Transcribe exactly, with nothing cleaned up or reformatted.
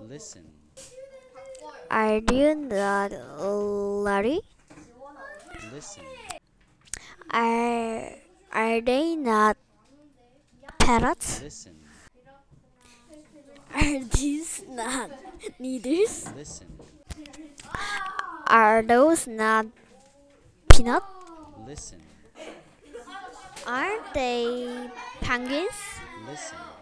Listen. Are you not Larry? Listen. Are are they not parrots? Listen. Are these not needles? Listen. Are those not peanut? Listen. Aren't they penguins? Listen.